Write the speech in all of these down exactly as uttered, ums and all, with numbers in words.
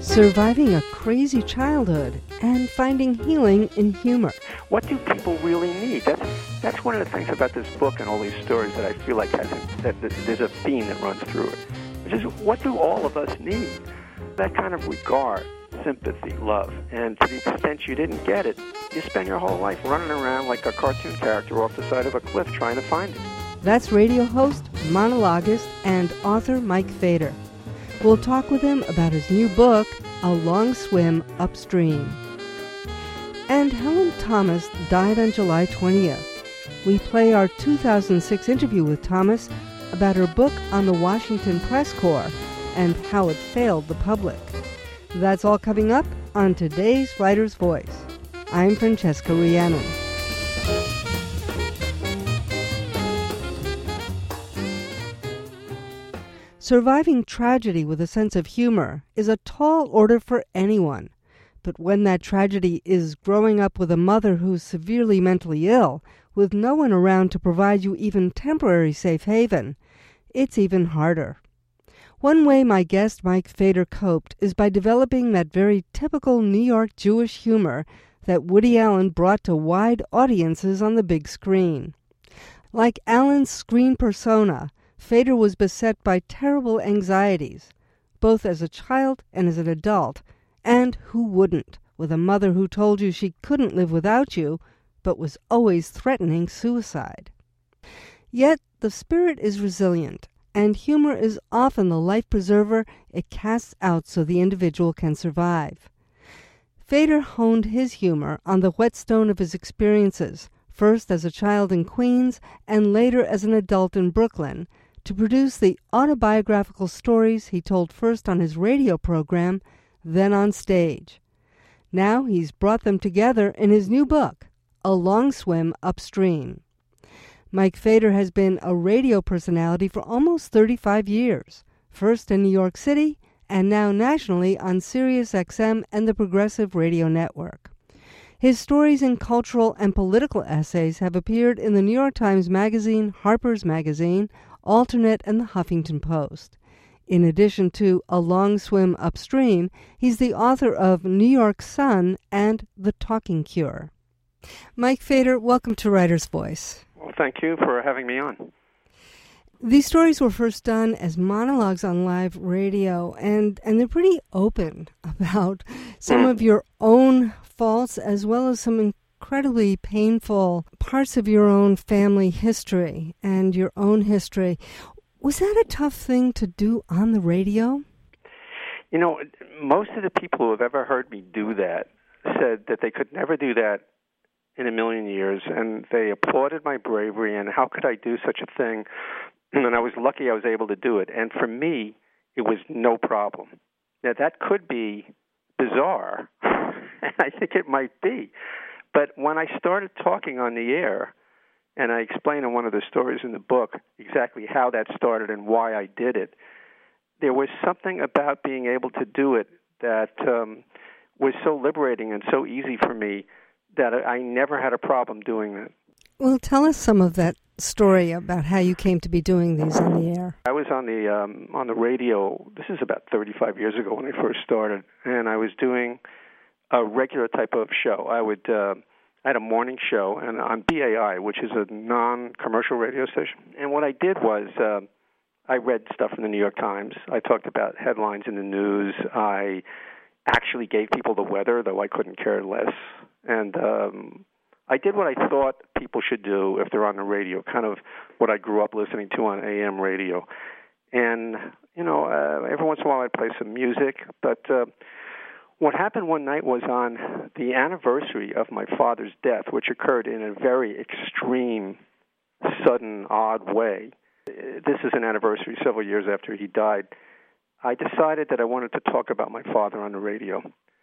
surviving a crazy childhood, and finding healing in humor. What do people really need? That's that's one of the things about this book and all these stories that I feel like has a, that, that there's a theme that runs through it, which is what do all of us need? That kind of regard, sympathy, love. And to the extent you didn't get it, you spend your whole life running around like a cartoon character off the side of a cliff trying to find it. That's radio host, monologuist, and author Mike Feder. We'll talk with him about his new book, A Long Swim Upstream. And Helen Thomas died on July twentieth. We play our two thousand six interview with Thomas about her book on the Washington Press Corps and how it failed the public. That's all coming up on today's Writer's Voice. I'm Francesca Rhiannon. Surviving tragedy with a sense of humor is a tall order for anyone. But when that tragedy is growing up with a mother who's severely mentally ill, with no one around to provide you even temporary safe haven, it's even harder. One way my guest Mike Feder coped is by developing that very typical New York Jewish humor that Woody Allen brought to wide audiences on the big screen. Like Allen's screen persona, Feder was beset by terrible anxieties, both as a child and as an adult, and who wouldn't, with a mother who told you she couldn't live without you, but was always threatening suicide. Yet the spirit is resilient, and humor is often the life preserver it casts out so the individual can survive. Feder honed his humor on the whetstone of his experiences, first as a child in Queens and later as an adult in Brooklyn, to produce the autobiographical stories he told first on his radio program, then on stage. Now he's brought them together in his new book, A Long Swim Upstream. Mike Feder has been a radio personality for almost thirty-five years, first in New York City and now nationally on Sirius X M and the Progressive Radio Network. His stories in cultural and political essays have appeared in the New York Times Magazine, Harper's Magazine, Alternate, and the Huffington Post. In addition to A Long Swim Upstream, he's the author of New York Sun and The Talking Cure. Mike Feder, welcome to Writer's Voice. Well, thank you for having me on. These stories were first done as monologues on live radio, and, and they're pretty open about some of your own faults as well as some incredibly painful parts of your own family history and your own history. Was that a tough thing to do on the radio? You know, most of the people who have ever heard me do that said that they could never do that in a million years, and they applauded my bravery, and how could I do such a thing? And I was lucky I was able to do it. And for me, it was no problem. Now, that could be bizarre, and I think it might be. But when I started talking on the air, and I explain in one of the stories in the book exactly how that started and why I did it, there was something about being able to do it that um, was so liberating and so easy for me that I never had a problem doing that. Well, tell us some of that story about how you came to be doing these on the air. I was on the um, on the radio, this is about thirty-five years ago when I first started, and I was doing a regular type of show. I would... Uh, I had a morning show and on B A I, which is a non-commercial radio station. And what I did was uh, I read stuff from the New York Times. I talked about headlines in the news. I actually gave people the weather, though I couldn't care less. And um, I did what I thought people should do if they're on the radio, kind of what I grew up listening to on A M radio. And, you know, uh, every once in a while I'd play some music, but... Uh, What happened one night was on the anniversary of my father's death, which occurred in a very extreme, sudden, odd way. This is an anniversary several years after he died. I decided that I wanted to talk about my father on the radio.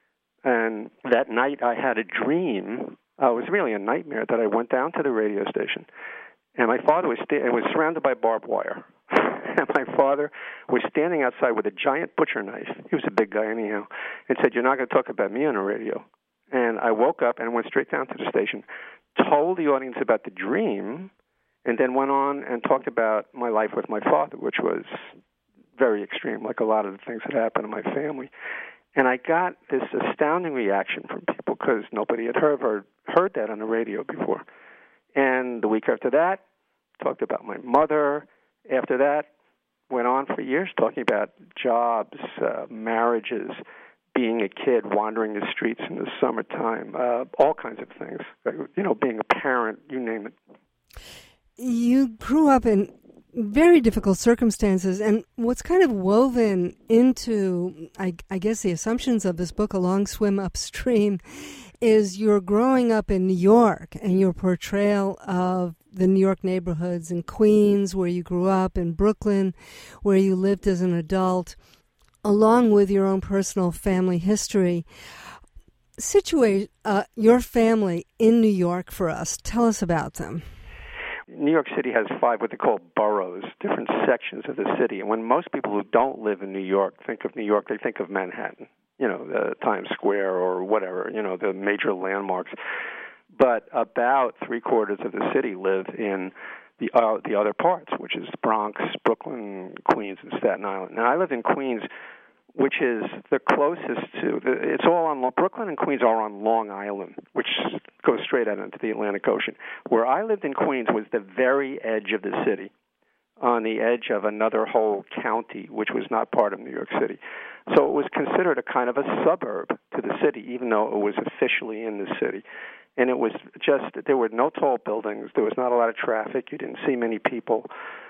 And that night I had a dream. Uh, it was really a nightmare that I went down to the radio station, and my father was, sta- it was surrounded by barbed wire. And my father was standing outside with a giant butcher knife. He was a big guy anyhow, and said, "You're not going to talk about me on the radio." And I woke up and went straight down to the station, told the audience about the dream, and then went on and talked about my life with my father, which was very extreme, like a lot of the things that happened in my family. And I got this astounding reaction from people because nobody had heard, heard heard that on the radio before. And the week after that, talked about my mother. After that, went on for years talking about jobs, uh, marriages, being a kid, wandering the streets in the summertime, uh, all kinds of things. You know, being a parent, you name it. You grew up in very difficult circumstances, and what's kind of woven into, I, I guess, the assumptions of this book, A Long Swim Upstream, is you're growing up in New York and your portrayal of the New York neighborhoods in Queens, where you grew up, in Brooklyn, where you lived as an adult, along with your own personal family history. Situate uh, your family in New York for us. Tell us about them. New York City has five what they call boroughs, different sections of the city. And when most people who don't live in New York think of New York, they think of Manhattan, you know, the Times Square or whatever, you know, the major landmarks. But about three-quarters of the city live in the uh, the other parts, which is Bronx, Brooklyn, Queens, and Staten Island. Now, I live in Queens, which is the closest to, the, it's all on, Brooklyn and Queens are on Long Island, which goes straight out into the Atlantic Ocean. Where I lived in Queens was the very edge of the city, on the edge of another whole county, which was not part of New York City. So it was considered a kind of a suburb to the city, even though it was officially in the city. And it was just, there were no tall buildings, there was not a lot of traffic, you didn't see many people.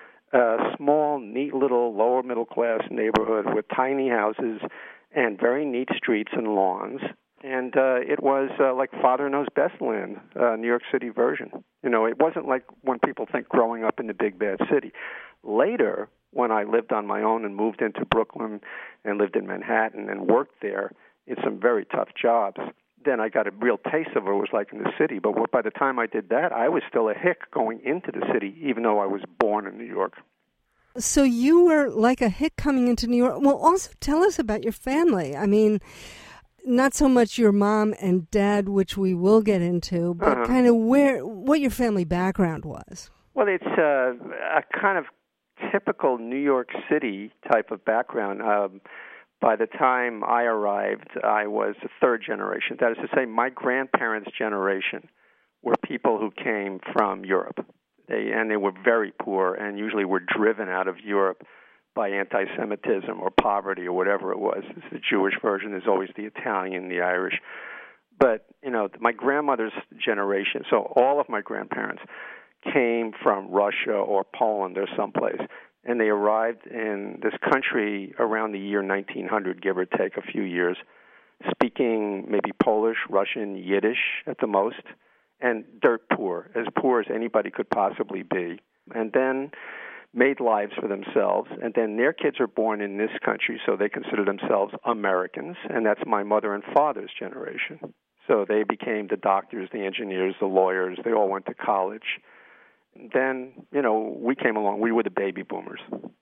A small, neat little lower middle class neighborhood with tiny houses and very neat streets and lawns. And uh, it was uh, like Father Knows Best land, uh, New York City version. You know, it wasn't like when people think growing up in the big bad city. Later, when I lived on my own and moved into Brooklyn and lived in Manhattan and worked there in some very tough jobs, then I got a real taste of what it was like in the city. But by the time I did that, I was still a hick going into the city, even though I was born in New York. So you were like a hick coming into New York. Well, also tell us about your family. I mean, not so much your mom and dad, which we will get into, but uh-huh. kind of where what your family background was. Well, it's uh, a kind of typical New York City type of background. Um, By the time I arrived, I was a third generation. That is to say, my grandparents' generation were people who came from Europe. They, and they were very poor and usually were driven out of Europe by anti-Semitism or poverty or whatever it was. It's the Jewish version. There's always the Italian, the Irish. But, you know, my grandmother's generation, so all of my grandparents came from Russia or Poland or someplace. And they arrived in this country around the year nineteen hundred, give or take a few years, speaking maybe Polish, Russian, Yiddish at the most, and dirt poor, as poor as anybody could possibly be, and then made lives for themselves. And then their kids are born in this country, so they consider themselves Americans, and that's my mother and father's generation. So they became the doctors, the engineers, the lawyers. They all went to college. Then, you know, we came along. We were the baby boomers.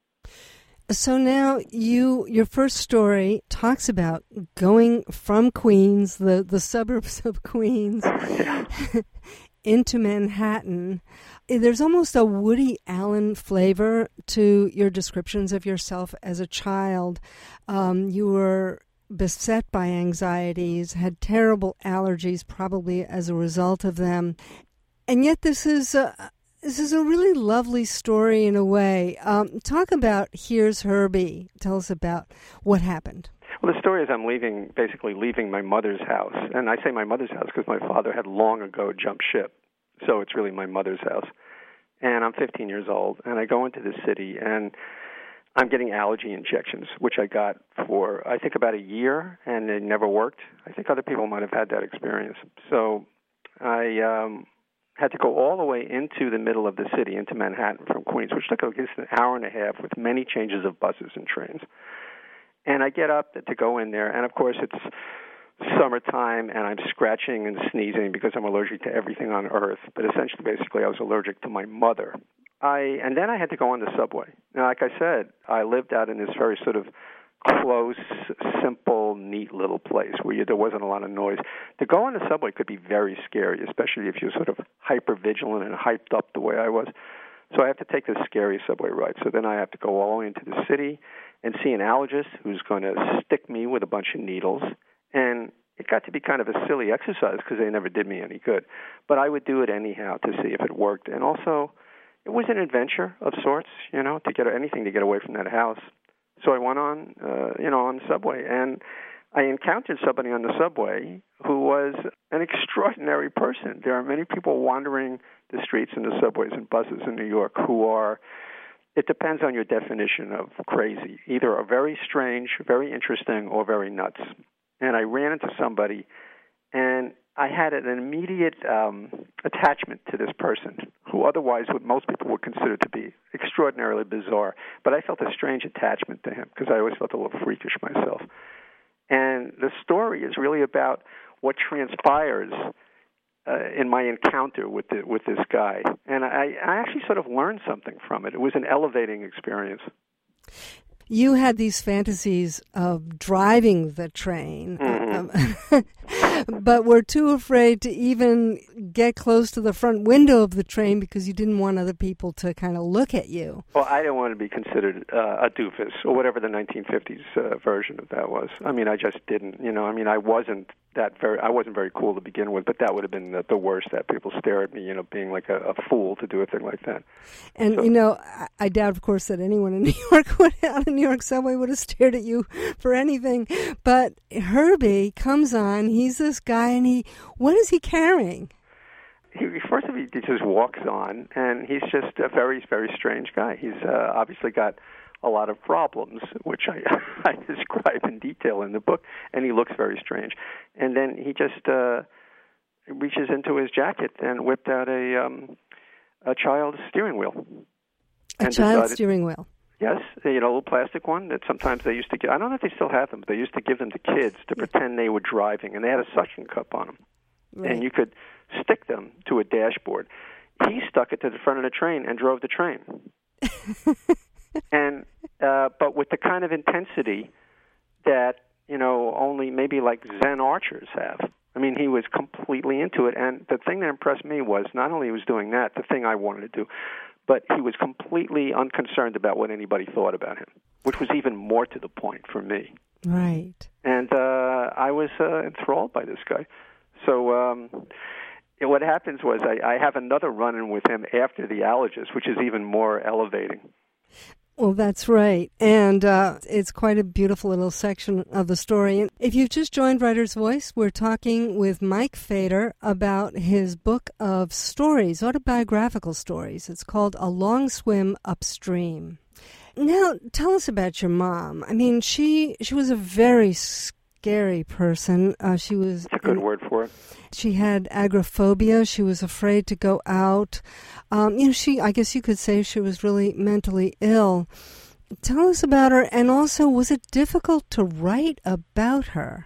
So now you, your first story talks about going from Queens, the, the suburbs of Queens, yeah. into Manhattan. There's almost a Woody Allen flavor to your descriptions of yourself as a child. Um, you were beset by anxieties, had terrible allergies probably as a result of them. And yet this is a... This is a really lovely story in a way. Um, talk about Here's Herbie. Tell us about what happened. Well, the story is I'm leaving, basically leaving my mother's house. And I say my mother's house because my father had long ago jumped ship. So it's really my mother's house. And I'm fifteen years old. And I go into the city, and I'm getting allergy injections, which I got for, I think, about a year, and it never worked. I think other people might have had that experience. So I... Um, had to go all the way into the middle of the city, into Manhattan from Queens, which took at least an hour and a half with many changes of buses and trains. And I get up to go in there, and of course it's summertime, and I'm scratching and sneezing because I'm allergic to everything on earth. But essentially, basically, I was allergic to my mother. I and then I had to go on the subway. Now, like I said, I lived out in this very sort of close, simple, neat little place where you, there wasn't a lot of noise. To go on the subway could be very scary, especially if you're sort of hyper-vigilant and hyped up the way I was. So I have to take this scary subway ride. So then I have to go all the way into the city, and see an allergist who's going to stick me with a bunch of needles. And it got to be kind of a silly exercise because they never did me any good. But I would do it anyhow to see if it worked. And also, it was an adventure of sorts, you know, to get anything to get away from that house. So I went on, uh, you know, on the subway, and I encountered somebody on the subway who was an extraordinary person. There are many people wandering the streets and the subways and buses in New York who are, it depends on your definition of crazy, either a very strange, very interesting, or very nuts. And I ran into somebody, and I had an immediate um, attachment to this person, who otherwise what most people would consider to be extraordinarily bizarre. But I felt a strange attachment to him because I always felt a little freakish myself. And the story is really about what transpires uh, in my encounter with the, with this guy. And I, I actually sort of learned something from it. It was an elevating experience. You had these fantasies of driving the train, mm-hmm. but were too afraid to even get close to the front window of the train because you didn't want other people to kind of look at you. Well, I didn't want to be considered uh, a doofus or whatever the nineteen fifties uh, version of that was. I mean, I just didn't. You know, I mean, I wasn't that very. I wasn't very cool to begin with, but that would have been the, the worst. That people stare at me, you know, being like a, a fool to do a thing like that. And so, you know, I, I doubt, of course, that anyone in New York would on a New York subway would have stared at you for anything. But Herbie comes on. He's this guy, and he. What is he carrying? He, first of all, he just walks on, and he's just a very, very strange guy. He's uh, obviously got a lot of problems, which I, I describe in detail in the book, and he looks very strange. And then he just uh, reaches into his jacket and whipped out a um, a child's steering wheel. A and child's decided, steering wheel? Yes, you know, a little plastic one that sometimes they used to give. I don't know if they still have them, but they used to give them to kids to yeah. pretend they were driving, and they had a suction cup on them. Right. And you could stick them to a dashboard. He stuck it to the front of the train and drove the train. and uh, but with the kind of intensity that, you know, only maybe like Zen archers have. I mean, he was completely into it. And the thing that impressed me was not only he was doing that, the thing I wanted to do, but he was completely unconcerned about what anybody thought about him, which was even more to the point for me. Right. And uh, I was uh, enthralled by this guy. So um, what happens was I, I have another run-in with him after the allergist, which is even more elevating. Well, that's right. And uh, it's quite a beautiful little section of the story. And if you've just joined Writer's Voice, we're talking with Mike Feder about his book of stories, autobiographical stories. It's called A Long Swim Upstream. Now, tell us about your mom. I mean, she she was a very scary person. Uh, she was. That's a good in, word for it. She had agoraphobia. She was afraid to go out. Um, you know, she. I guess you could say she was really mentally ill. Tell us about her, and also, was it difficult to write about her?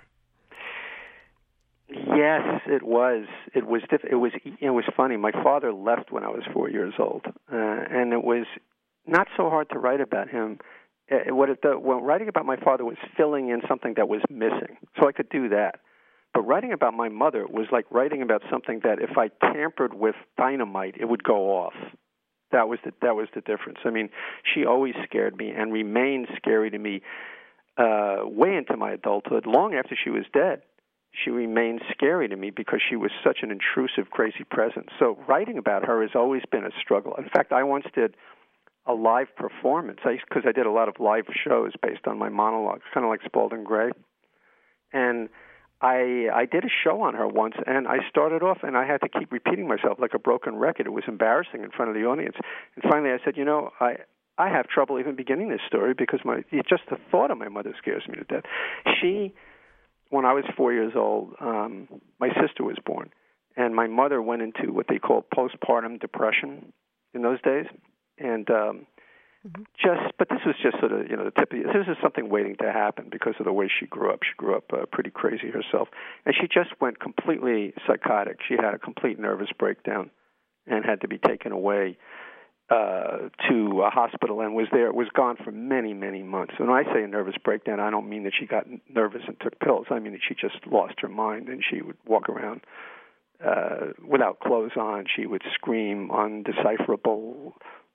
Yes, it was. It was. Diff- it was. It was funny. My father left when I was four years old, uh, and it was not so hard to write about him. Uh, what it, the, well, writing about my father was filling in something that was missing, so I could do that. But writing about my mother was like writing about something that if I tampered with dynamite, it would go off. That was the that was the difference. I mean, she always scared me and remained scary to me uh, way into my adulthood. Long after she was dead, she remained scary to me because she was such an intrusive, crazy presence. So writing about her has always been a struggle. In fact, I once did a live performance because I, I did a lot of live shows based on my monologues, kind of like Spalding Gray. And I I did a show on her once, and I started off, and I had to keep repeating myself like a broken record. It was embarrassing in front of the audience. And finally I said, you know, I I have trouble even beginning this story because my just the thought of my mother scares me to death. She, when I was four years old, um, my sister was born, and my mother went into what they call postpartum depression in those days. And um, mm-hmm. just, but this was just sort of, you know, the tip of the, this is something waiting to happen because of the way she grew up. She grew up uh, pretty crazy herself. And she just went completely psychotic. She had a complete nervous breakdown and had to be taken away uh, to a hospital and was there, was gone for many, many months. And when I say a nervous breakdown, I don't mean that she got nervous and took pills. I mean that she just lost her mind and she would walk around uh, without clothes on. She would scream undecipherable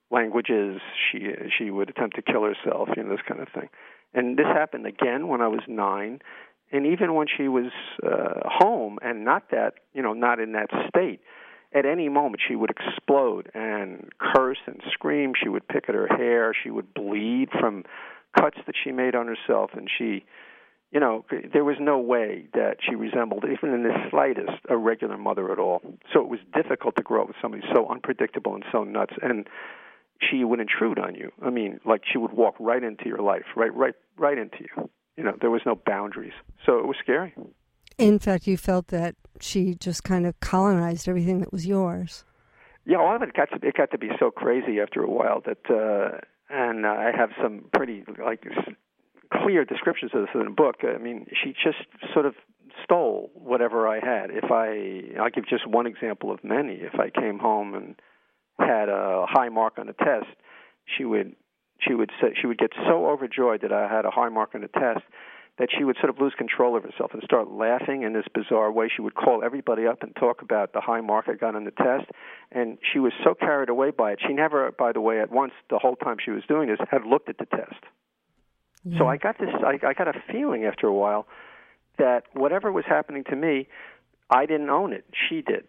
languages. She she would attempt to kill herself, you know, this kind of thing. And this happened again when I was nine, and even when she was uh, home and not that, you know, not in that state. At any moment, she would explode and curse and scream. She would pick at her hair. She would bleed from cuts that she made on herself. And she, you know, there was no way that she resembled, even in the slightest, a regular mother at all. So it was difficult to grow up with somebody so unpredictable and so nuts. And she would intrude on you. I mean, like she would walk right into your life, right, right, right into you. You know, there was no boundaries. So it was scary. In fact, you felt that she just kind of colonized everything that was yours. Yeah, all of it got to it got to be so crazy after a while that, uh, and uh, I have some pretty like clear descriptions of this in the book. I mean, she just sort of stole whatever I had. If I, I'll give just one example of many. If I came home and had a high mark on a test, she would she would say, she would get so overjoyed that I had a high mark on the test that she would sort of lose control of herself and start laughing in this bizarre way. She would call everybody up and talk about the high mark I got on the test, and she was so carried away by it. She never, by the way, at once, the whole time she was doing this, had looked at the test. Yeah. So I got this, I, I got a feeling after a while that whatever was happening to me, I didn't own it. She did.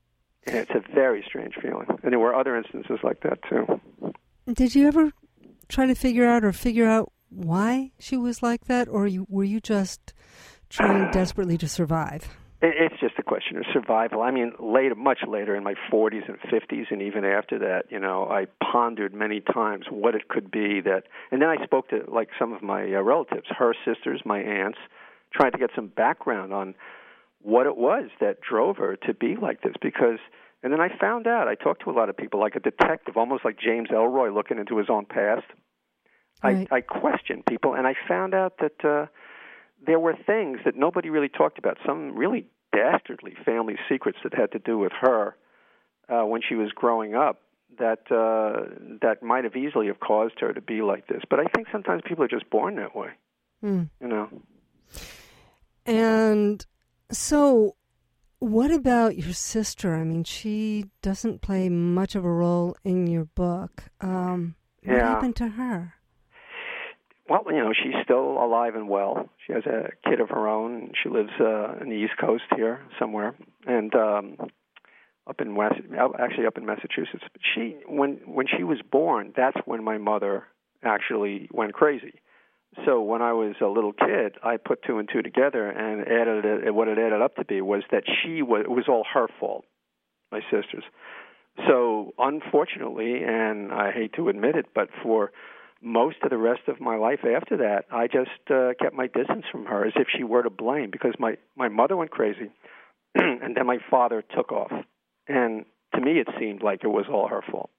And it's a very strange feeling. And there were other instances like that, too. Did you ever try to figure out or figure out why she was like that, or you, were you just trying desperately to survive? It, it's just a question of survival. I mean, later, much later in my forties and fifties, and even after that, you know, I pondered many times what it could be that, and then I spoke to like some of my uh, relatives, her sisters, my aunts, trying to get some background on what it was that drove her to be like this. Because, and then I found out, I talked to a lot of people, like a detective, almost like James Ellroy looking into his own past. Right. I, I questioned people, and I found out that uh, there were things that nobody really talked about, some really dastardly family secrets that had to do with her uh, when she was growing up that uh, that might have easily have caused her to be like this. But I think sometimes people are just born that way, mm. you know. And so what about your sister? I mean, she doesn't play much of a role in your book. Um, what yeah. happened to her? Well, you know, she's still alive and well. She has a kid of her own. She lives uh, in the East Coast here somewhere, and um, up in West, actually up in Massachusetts. But she, when when she was born, that's when my mother actually went crazy. So when I was a little kid, I put two and two together, and added it, what it added up to be was that she was it was all her fault, my sister's. So unfortunately, and I hate to admit it, but for most of the rest of my life after that, I just uh, kept my distance from her as if she were to blame, because my, my mother went crazy, and then my father took off. And to me, it seemed like it was all her fault.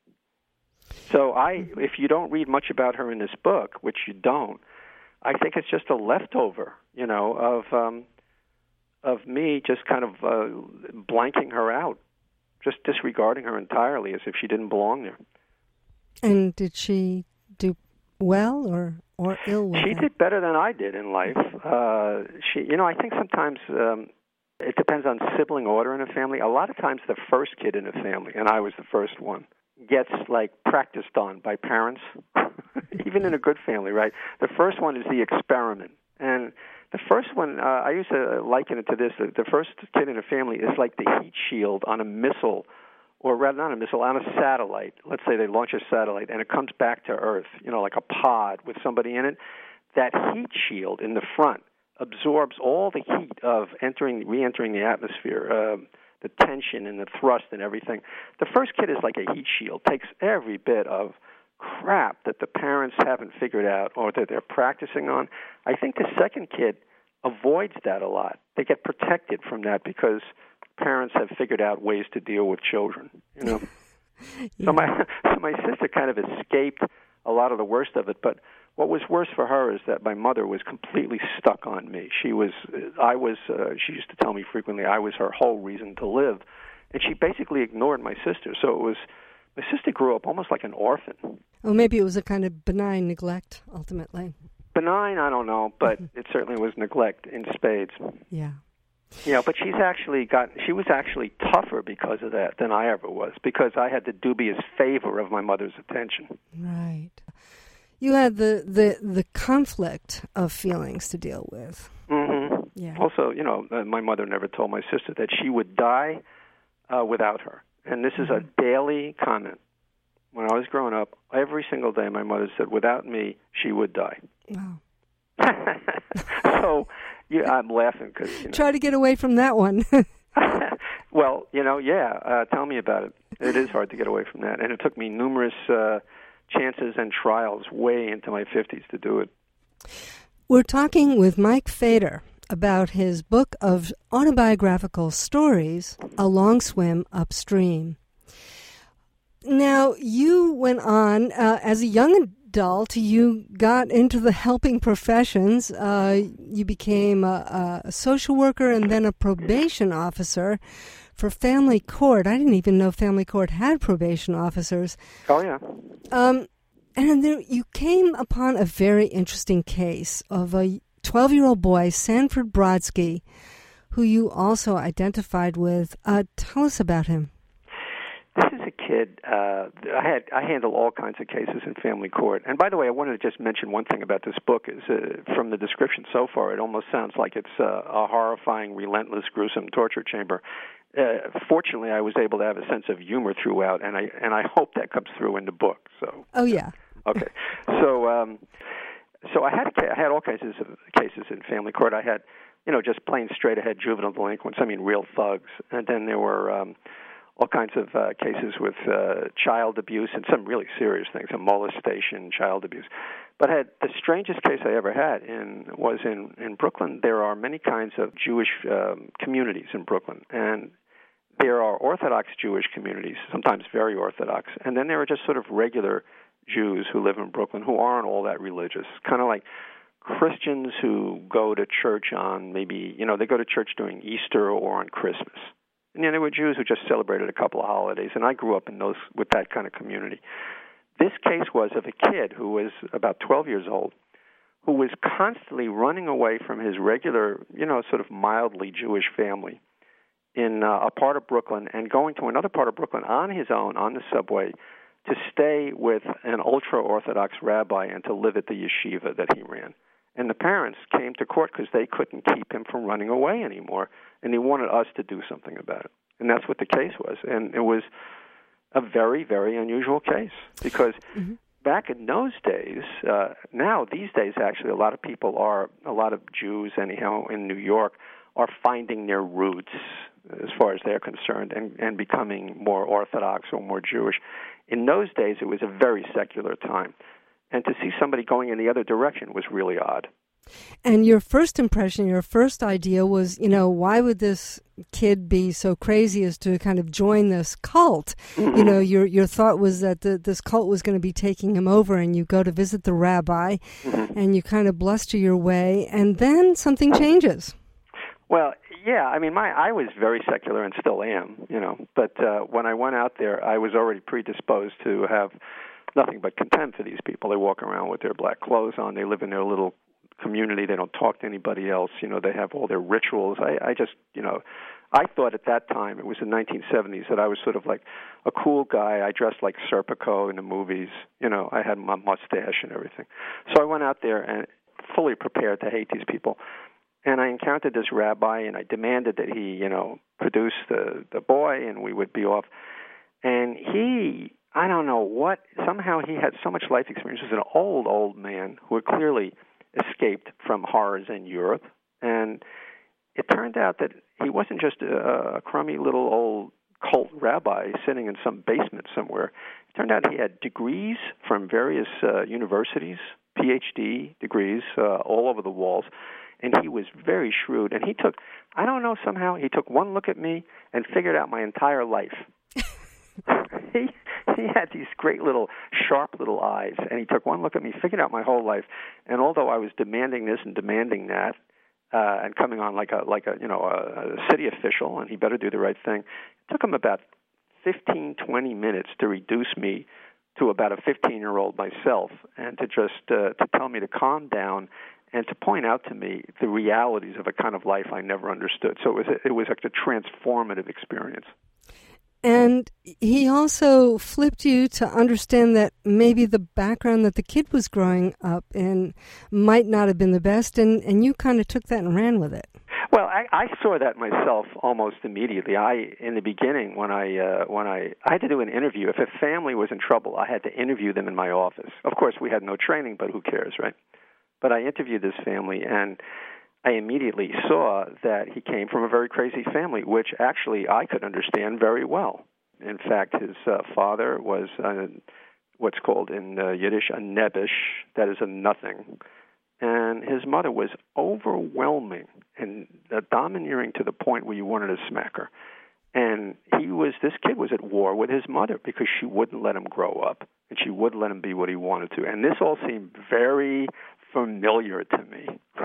So I, if you don't read much about her in this book, which you don't, I think it's just a leftover, you know, of um, of me just kind of uh, blanking her out, just disregarding her entirely as if she didn't belong there. And did she do well or, or ill with She that? did better than I did in life. Uh, she, you know, I think sometimes um, it depends on sibling order in a family. A lot of times the first kid in a family, and I was the first one, gets, like, practiced on by parents, even in a good family, right? The first one is the experiment. And the first one, uh, I used to liken it to this. The first kid in a family is like the heat shield on a missile, or rather not a missile, on a satellite. Let's say they launch a satellite, and it comes back to Earth, you know, like a pod with somebody in it. That heat shield in the front absorbs all the heat of entering, re-entering the atmosphere, uh, the tension and the thrust and everything. The first kid is like a heat shield, takes every bit of crap that the parents haven't figured out or that they're practicing on. I think the second kid avoids that a lot. They get protected from that because parents have figured out ways to deal with children, you know. yeah. So my so my sister kind of escaped a lot of the worst of it, but what was worse for her is that my mother was completely stuck on me. She was, I was, uh, she used to tell me frequently I was her whole reason to live, and she basically ignored my sister. So it was, my sister grew up almost like an orphan. Well, maybe it was a kind of benign neglect, ultimately. Benign, I don't know, but it certainly was neglect in spades. Yeah. You know, but she's actually got. She was actually tougher because of that than I ever was, because I had the dubious favor of my mother's attention. Right. You had the, the, the conflict of feelings to deal with. Mm-hmm. Yeah. Also, you know, uh, my mother never told my sister that she would die uh, without her. And this is a daily comment. When I was growing up, every single day my mother said, without me, she would die. Wow. So yeah, I'm laughing because, you know. Try to get away from that one. Well, you know, yeah, uh, tell me about it. It is hard to get away from that. And it took me numerous uh, chances and trials way into my fifties to do it. We're talking with Mike Feder about his book of autobiographical stories, A Long Swim Upstream. Now, you went on, uh, as a young adult, you got into the helping professions. Uh, you became a, a social worker and then a probation officer for Family Court. I didn't even know Family Court had probation officers. Oh, yeah. Um, and then you came upon a very interesting case of a twelve-year-old boy, Sanford Brodsky, who you also identified with. Uh, tell us about him. This is a kid. Uh, I had I handle all kinds of cases in family court. And by the way, I wanted to just mention one thing about this book. Is uh, from the description so far, it almost sounds like it's uh, a horrifying, relentless, gruesome torture chamber. Uh, fortunately, I was able to have a sense of humor throughout, and I and I hope that comes through in the book. So. Oh yeah. Okay. So um, so I had a, I had all kinds of cases in family court. I had, you know, just plain straight ahead juvenile delinquents. I mean, real thugs. And then there were um, all kinds of uh, cases with uh, child abuse and some really serious things, a molestation, child abuse. But I had the strangest case I ever had in was in, in Brooklyn. There are many kinds of Jewish um, communities in Brooklyn, and there are Orthodox Jewish communities, sometimes very Orthodox, and then there are just sort of regular Jews who live in Brooklyn who aren't all that religious, kind of like Christians who go to church on maybe, you know, they go to church during Easter or on Christmas. And then there were Jews who just celebrated a couple of holidays, and I grew up in those with that kind of community. This case was of a kid who was about twelve years old, who was constantly running away from his regular, you know, sort of mildly Jewish family in uh, a part of Brooklyn and going to another part of Brooklyn on his own on the subway to stay with an ultra-Orthodox rabbi and to live at the yeshiva that he ran. And the parents came to court because they couldn't keep him from running away anymore, and they wanted us to do something about it. And that's what the case was. And it was a very, very unusual case because mm-hmm. back in those days, uh, now these days actually a lot of people are, a lot of Jews anyhow in New York are finding their roots as far as they're concerned and, and becoming more Orthodox or more Jewish. In those days, it was a very secular time. And to see somebody going in the other direction was really odd. And your first impression, your first idea was, you know, why would this kid be so crazy as to kind of join this cult? Mm-hmm. You know, your your thought was that the, this cult was going to be taking him over, and you go to visit the rabbi, mm-hmm. and you kind of bluster your way, and then something changes. Well, yeah, I mean, my I was very secular and still am, you know, but uh, when I went out there, I was already predisposed to have nothing but contempt for these people. They walk around with their black clothes on. They live in their little community. They don't talk to anybody else. You know, they have all their rituals. I, I just, you know, I thought at that time, it was the nineteen seventies, that I was sort of like a cool guy. I dressed like Serpico in the movies. You know, I had my mustache and everything. So I went out there and fully prepared to hate these people. And I encountered this rabbi, and I demanded that he, you know, produce the, the boy, and we would be off. And he, I don't know what, somehow he had so much life experience. He was an old, old man who had clearly escaped from horrors in Europe. And it turned out that he wasn't just a, a crummy little old cult rabbi sitting in some basement somewhere. It turned out he had degrees from various uh, universities, P H D degrees, uh, all over the walls. And he was very shrewd. And he took, I don't know, somehow he took one look at me and figured out my entire life. he he had these great little, sharp little eyes. And he took one look at me, figured out my whole life. And although I was demanding this and demanding that, uh, and coming on like a, like a you know, a, a city official, and he better do the right thing, it took him about fifteen, twenty minutes to reduce me to about a fifteen-year-old myself, and to just uh, to tell me to calm down and to point out to me the realities of a kind of life I never understood. So it was it was like a transformative experience. And he also flipped you to understand that maybe the background that the kid was growing up in might not have been the best, and, and you kind of took that and ran with it. Well, I, I saw that myself almost immediately. I, in the beginning, when I uh, when I I had to do an interview. If a family was in trouble, I had to interview them in my office. Of course, we had no training, but who cares, right? But I interviewed this family, and I immediately saw that he came from a very crazy family, which actually I could understand very well. In fact, his uh, father was uh, what's called in uh, Yiddish a nebish, that is a nothing. And his mother was overwhelming and uh, domineering to the point where you wanted to smack her. And he was, this kid was at war with his mother because she wouldn't let him grow up, and she wouldn't let him be what he wanted to. And this all seemed very familiar to me.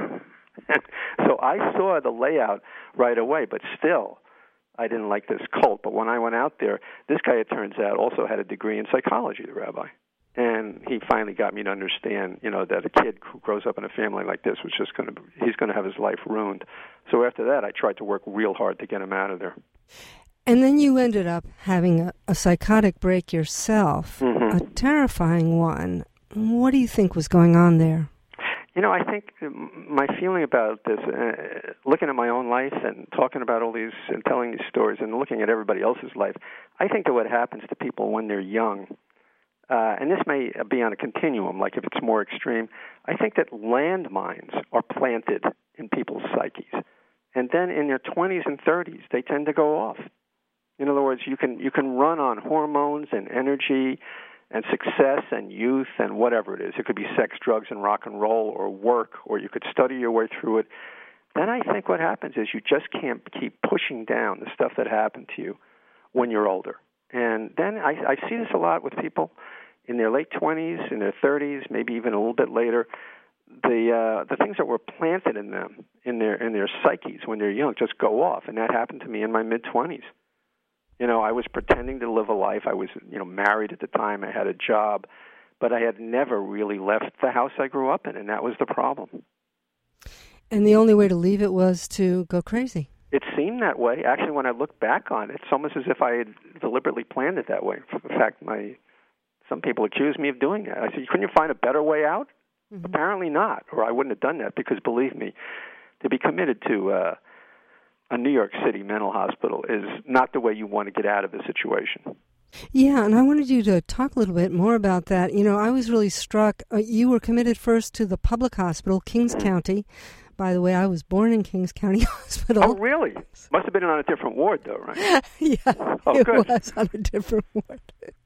So I saw the layout right away, but still, I didn't like this cult. But when I went out there, this guy, it turns out, also had a degree in psychology, the rabbi. And he finally got me to understand, you know, that a kid who grows up in a family like this was just going to, he's going to have his life ruined. So after that, I tried to work real hard to get him out of there. And then you ended up having a, a psychotic break yourself, mm-hmm. a terrifying one. What do you think was going on there? You know, I think my feeling about this, uh, looking at my own life and talking about all these and telling these stories and looking at everybody else's life, I think that what happens to people when they're young, uh, and this may be on a continuum, like if it's more extreme, I think that landmines are planted in people's psyches. And then in their twenties and thirties, they tend to go off. In other words, you can you can run on hormones and energy and success and youth and whatever it is. It could be sex, drugs, and rock and roll, or work, or you could study your way through it. Then I think what happens is you just can't keep pushing down the stuff that happened to you when you're older. And then I, I see this a lot with people in their late twenties, in their thirties, maybe even a little bit later. The uh, the things that were planted in them, in their in their psyches when they're young, just go off. And that happened to me in my mid-twenties. You know, I was pretending to live a life. I was, you know, married at the time. I had a job, but I had never really left the house I grew up in, and that was the problem. And the only way to leave it was to go crazy. It seemed that way. Actually, when I look back on it, it's almost as if I had deliberately planned it that way. In fact, my some people accuse me of doing that. I said, couldn't you find a better way out? Mm-hmm. Apparently not, or I wouldn't have done that, because believe me, to be committed to uh, a New York City mental hospital is not the way you want to get out of the situation. Yeah, and I wanted you to talk a little bit more about that. You know, I was really struck. Uh, you were committed first to the public hospital, Kings mm-hmm. County. By the way, I was born in Kings County Hospital. Oh, really? Must have been on a different ward, though, right? Yeah, oh, it good. was on a different ward.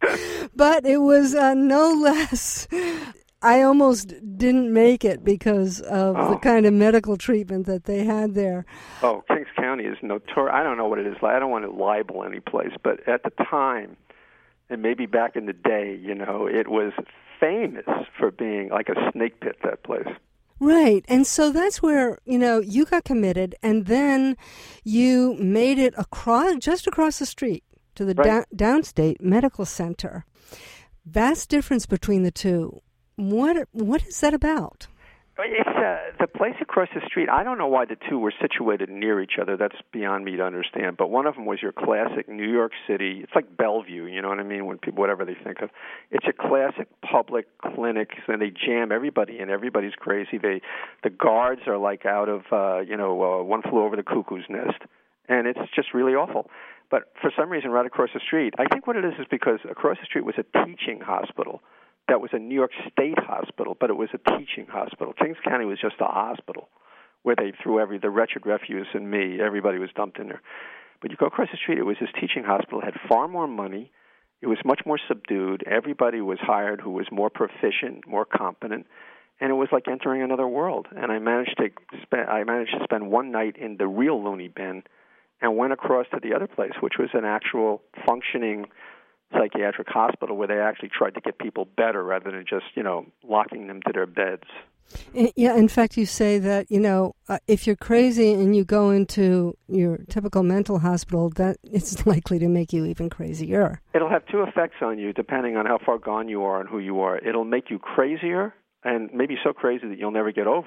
But it was uh, no less... I almost didn't make it because of oh. the kind of medical treatment that they had there. Oh, Kings County is notorious. I don't know what it is like. I don't want to libel any place, but at the time, and maybe back in the day, you know, it was famous for being like a snake pit, that place. Right. And so that's where, you know, you got committed, and then you made it across, just across the street to the right. down, Downstate Medical Center. Vast difference between the two. What what is that about? It's uh, the place across the street. I don't know why the two were situated near each other. That's beyond me to understand. But one of them was your classic New York City. It's like Bellevue, you know what I mean? When people, whatever they think of, it's a classic public clinic, and they jam everybody in. Everybody's crazy. They, the guards are like out of, uh, you know, uh, One Flew Over the Cuckoo's Nest, and it's just really awful. But for some reason, right across the street, I think what it is is because across the street was a teaching hospital. That was a New York State hospital, but it was a teaching hospital. Kings County was just a hospital where they threw every, the wretched refuse and me, everybody was dumped in there. But you go across the street, it was this teaching hospital, it had far more money, it was much more subdued, everybody was hired who was more proficient, more competent, and it was like entering another world. And I managed to spend, I managed to spend one night in the real loony bin and went across to the other place, which was an actual functioning psychiatric hospital where they actually tried to get people better rather than just, you know, locking them to their beds. Yeah, in fact, you say that, you know, uh, if you're crazy and you go into your typical mental hospital, that it's likely to make you even crazier. It'll have two effects on you depending on how far gone you are and who you are. It'll make you crazier, and maybe so crazy that you'll never get over it,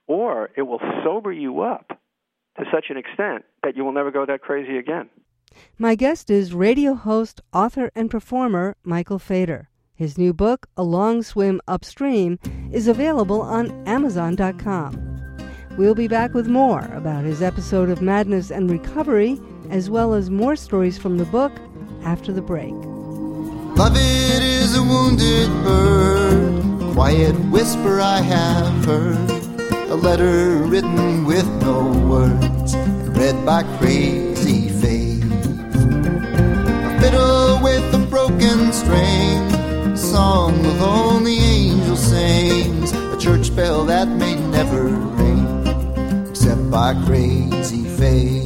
or it will sober you up to such an extent that you will never go that crazy again. My guest is radio host, author, and performer Michael Fader. His new book, A Long Swim Upstream, is available on Amazon dot com. We'll be back with more about his episode of Madness and Recovery, as well as more stories from the book after the break. Love it is a wounded bird, quiet whisper I have heard, a letter written with no words, read by crazy faith. A fiddle with a broken string, song the lonely angel sings, a church bell that may never ring, except by crazy faith.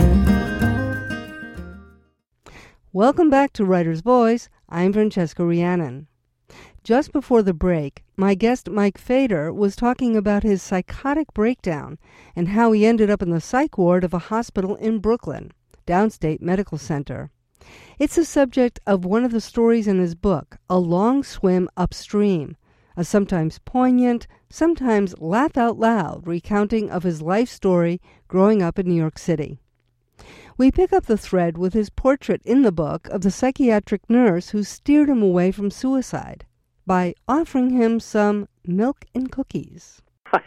Welcome back to Writer's Voice. I'm Francesca Rhiannon. Just before the break, my guest Mike Fader was talking about his psychotic breakdown and how he ended up in the psych ward of a hospital in Brooklyn, Downstate Medical Center. It's the subject of one of the stories in his book, A Long Swim Upstream, a sometimes poignant, sometimes laugh-out-loud recounting of his life story growing up in New York City. We pick up the thread with his portrait in the book of the psychiatric nurse who steered him away from suicide by offering him some milk and cookies.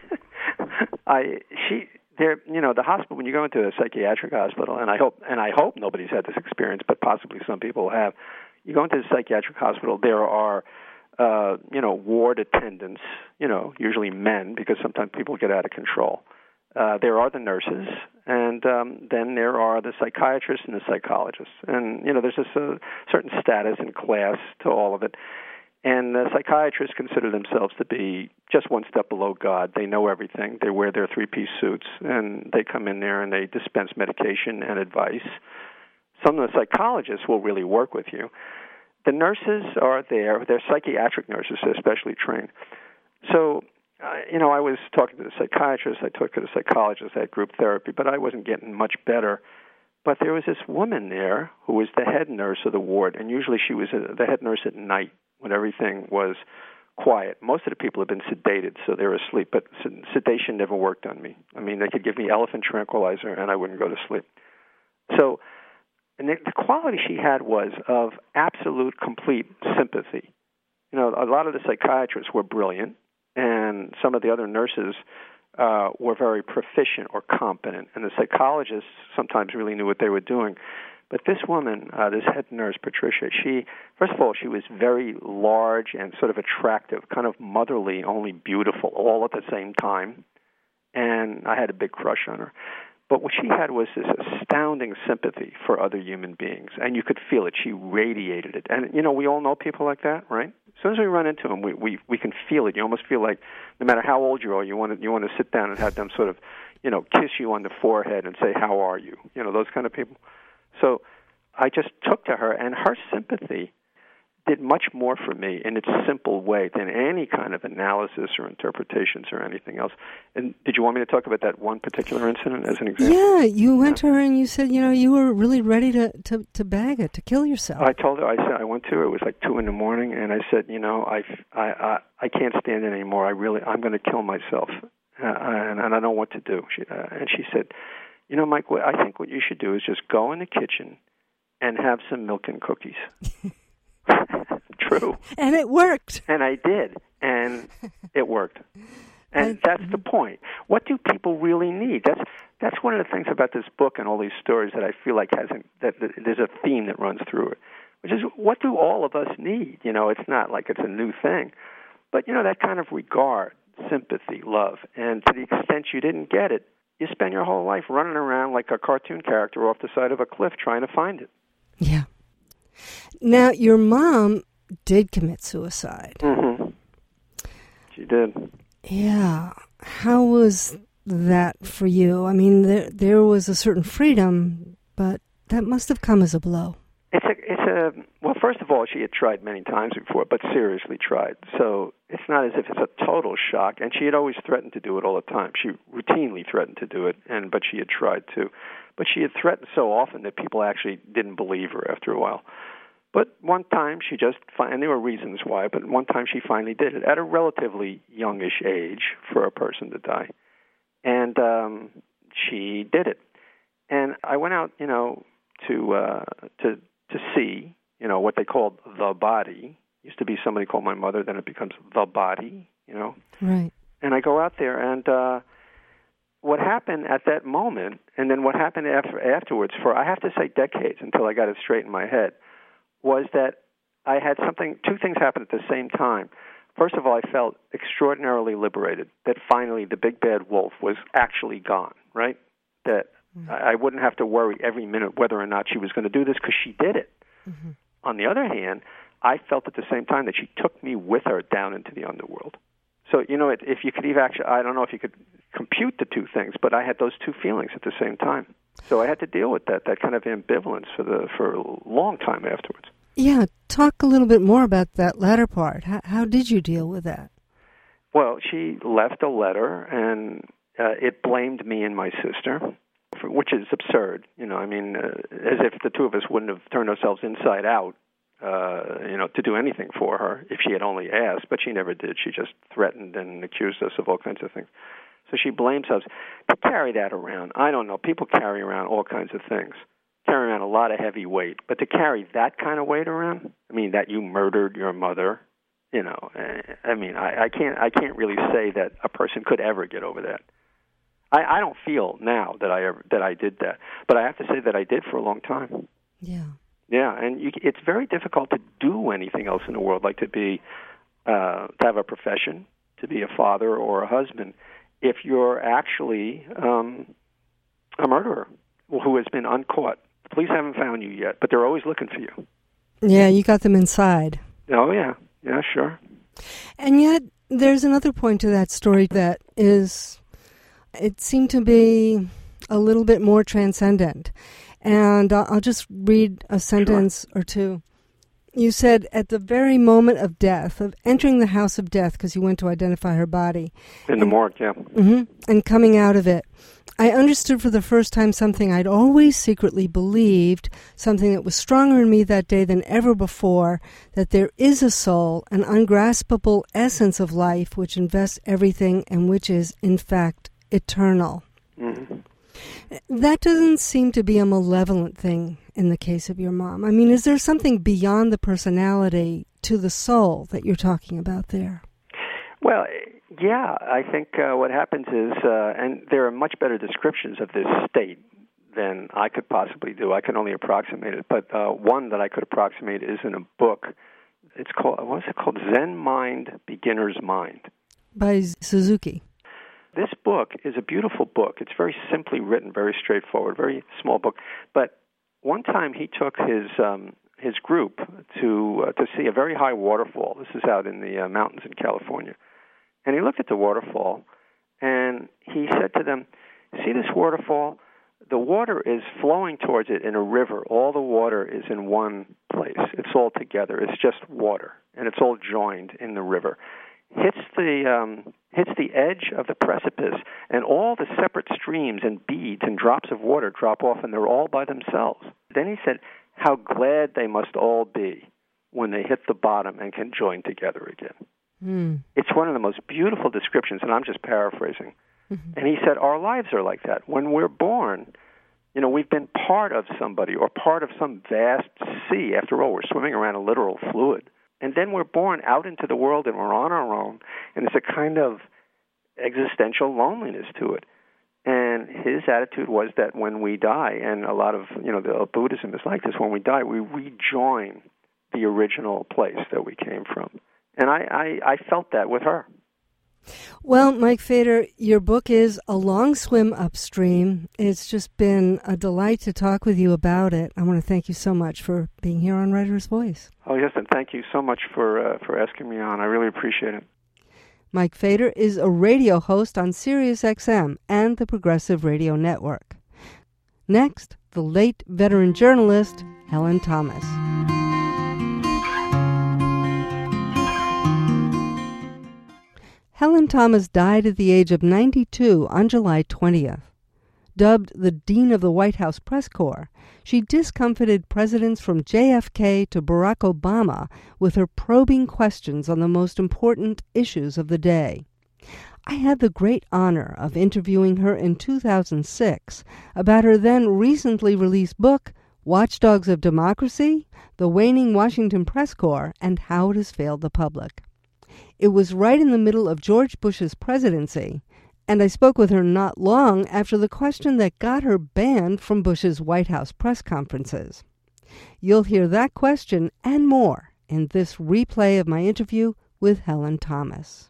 I she there you know the hospital, when you go into a psychiatric hospital, and I hope and I hope nobody's had this experience, but possibly some people have. You go into the psychiatric hospital, there are uh, you know ward attendants, you know usually men, because sometimes people get out of control. Uh, there are the nurses, and um, then there are the psychiatrists and the psychologists. And, you know, there's just a certain status and class to all of it. And the psychiatrists consider themselves to be just one step below God. They know everything. They wear their three-piece suits, and they come in there and they dispense medication and advice. Some of the psychologists will really work with you. The nurses are there. They're psychiatric nurses, they're specially trained. So, Uh, you know, I was talking to the psychiatrist, I talked to the psychologist, I had group therapy, but I wasn't getting much better. But there was this woman there who was the head nurse of the ward, and usually she was a, the head nurse at night when everything was quiet. Most of the people had been sedated, so they were asleep, but sedation never worked on me. I mean, they could give me elephant tranquilizer, and I wouldn't go to sleep. So and the, the quality she had was of absolute, complete sympathy. You know, a lot of the psychiatrists were brilliant, and some of the other nurses uh, were very proficient or competent, and the psychologists sometimes really knew what they were doing. But this woman, uh, this head nurse, Patricia, she, first of all, she was very large and sort of attractive, kind of motherly, only beautiful, all at the same time, and I had a big crush on her. But what she had was this astounding sympathy for other human beings, and you could feel it. She radiated it. And, you know, we all know people like that, right? As soon as we run into them, we, we, we can feel it. You almost feel like no matter how old you are, you want to, you want to sit down and have them sort of, you know, kiss you on the forehead and say, how are you? You know, those kind of people. So I just took to her, and her sympathy did much more for me in its simple way than any kind of analysis or interpretations or anything else. And did you want me to talk about that one particular incident as an example? Yeah, you went yeah. to her and you said, you know, you were really ready to, to, to bag it, to kill yourself. I told her, I said, I went to her, it was like two in the morning, and I said, you know, I, I, I, I can't stand it anymore. I really, I'm going to kill myself, uh, and, and I don't know what to do. She, uh, and she said, you know, Mike, what, I think what you should do is just go in the kitchen and have some milk and cookies. True. And it worked. And I did, and it worked. And that's the point. What do people really need? That's that's one of the things about this book and all these stories that I feel like hasn't that, that there's a theme that runs through it, which is what do all of us need? You know, it's not like it's a new thing, but you know that kind of regard, sympathy, love, and to the extent you didn't get it, you spend your whole life running around like a cartoon character off the side of a cliff trying to find it. Yeah. Now, your mom did commit suicide. Mm-hmm. She did. Yeah. How was that for you? I mean, there there was a certain freedom, but that must have come as a blow. It's a, it's a, well, first of all, she had tried many times before, but seriously tried. So it's not as if it's a total shock. And she had always threatened to do it all the time. She routinely threatened to do it, and but she had tried to. But she had threatened so often that people actually didn't believe her after a while. But one time she just, and there were reasons why, but one time she finally did it at a relatively youngish age for a person to die. And um, she did it. And I went out, you know, to uh, to to see, you know, what they called the body. Used to be somebody called my mother, then it becomes the body, you know. Right. And I go out there, and uh, what happened at that moment, and then what happened after, afterwards, for I have to say decades until I got it straight in my head, was that I had something, two things happened at the same time. First of all, I felt extraordinarily liberated that finally the big bad wolf was actually gone, right? That mm-hmm. I wouldn't have to worry every minute whether or not she was going to do this because she did it. Mm-hmm. On the other hand, I felt at the same time that she took me with her down into the underworld. So, you know, if you could even actually, I don't know if you could compute the two things, but I had those two feelings at the same time. So I had to deal with that, that kind of ambivalence for the for a long time afterwards. Yeah, talk a little bit more about that latter part. How, how did you deal with that? Well, she left a letter, and uh, it blamed me and my sister, which is absurd. You know, I mean, uh, as if the two of us wouldn't have turned ourselves inside out, uh, you know, to do anything for her if she had only asked, but she never did. She just threatened and accused us of all kinds of things. So she blames us. To carry that around, I don't know. People carry around all kinds of things. Carry around a lot of heavy weight. But to carry that kind of weight around, I mean, that you murdered your mother, you know, I mean, I, I can't I can't really say that a person could ever get over that. I, I don't feel now that I ever that I did that, but I have to say that I did for a long time. Yeah. Yeah, and you, it's very difficult to do anything else in the world, like to be, uh, to have a profession, to be a father or a husband, if you're actually um, a murderer who has been uncaught. The police haven't found you yet, but they're always looking for you. Yeah, you got them inside. Oh, yeah. Yeah, sure. And yet, there's another point to that story that is, it seemed to be a little bit more transcendent. And uh, I'll just read a sentence sure. or two. You said, at the very moment of death, of entering the house of death, because you went to identify her body. In and, the morgue, yeah. Mm-hmm, and coming out of it, I understood for the first time something I'd always secretly believed, something that was stronger in me that day than ever before, that there is a soul, an ungraspable essence of life which invests everything and which is, in fact, eternal. Mm-hmm. That doesn't seem to be a malevolent thing in the case of your mom. I mean, is there something beyond the personality to the soul that you're talking about there? Well, yeah, I think uh, what happens is, uh, and there are much better descriptions of this state than I could possibly do. I can only approximate it, but uh, one that I could approximate is in a book. It's called, what is it called? Zen Mind, Beginner's Mind. By Suzuki. This book is a beautiful book. It's very simply written, very straightforward, very small book. But one time he took his um, his group to uh, to see a very high waterfall. This is out in the uh, mountains in California. And he looked at the waterfall, and he said to them, see this waterfall? The water is flowing towards it in a river. All the water is in one place. It's all together. It's just water, and it's all joined in the river. Hits the um, hits the edge of the precipice, and all the separate streams and beads and drops of water drop off, and they're all by themselves. Then he said, how glad they must all be when they hit the bottom and can join together again. Mm. It's one of the most beautiful descriptions, and I'm just paraphrasing. Mm-hmm. And he said, our lives are like that. When we're born, you know, we've been part of somebody or part of some vast sea. After all, we're swimming around a literal fluid. And then we're born out into the world, and we're on our own, and it's a kind of existential loneliness to it. And his attitude was that when we die, and a lot of, you know, the Buddhism is like this, when we die, we rejoin the original place that we came from. And I, I, I felt that with her. Well, Mike Feder, your book is A Long Swim Upstream. It's just been a delight to talk with you about it. I want to thank you so much for being here on Writer's Voice. Oh, yes, and thank you so much for uh, for asking me on. I really appreciate it. Mike Feder is a radio host on Sirius X M and the Progressive Radio Network. Next, the late veteran journalist, Helen Thomas. Helen Thomas died at the age of ninety-two on July twentieth. Dubbed the Dean of the White House Press Corps, she discomfited presidents from J F K to Barack Obama with her probing questions on the most important issues of the day. I had the great honor of interviewing her in two thousand six about her then recently released book, Watchdogs of Democracy, The Waning Washington Press Corps, and How It Has Failed the Public. It was right in the middle of George Bush's presidency, and I spoke with her not long after the question that got her banned from Bush's White House press conferences. You'll hear that question and more in this replay of my interview with Helen Thomas.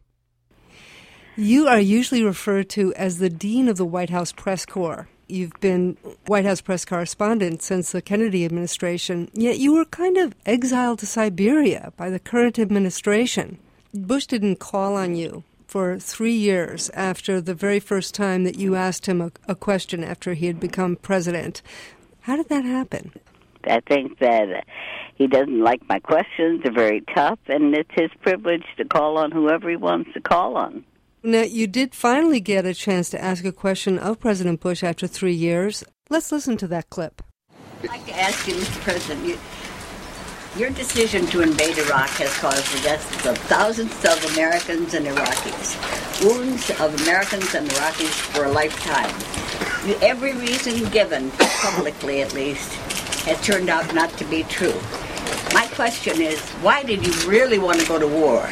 You are usually referred to as the Dean of the White House Press Corps. You've been White House press correspondent since the Kennedy administration, yet you were kind of exiled to Siberia by the current administration. Bush didn't call on you for three years after the very first time that you asked him a, a question after he had become president. How did that happen? I think that he doesn't like my questions. They're very tough, and it's his privilege to call on whoever he wants to call on. Now, you did finally get a chance to ask a question of President Bush after three years. Let's listen to that clip. I'd like to ask you, Mister President, you, your decision to invade Iraq has caused the deaths of thousands of Americans and Iraqis, wounds of Americans and Iraqis for a lifetime. You, every reason given, publicly at least, has turned out not to be true. My question is, why did you really want to go to war?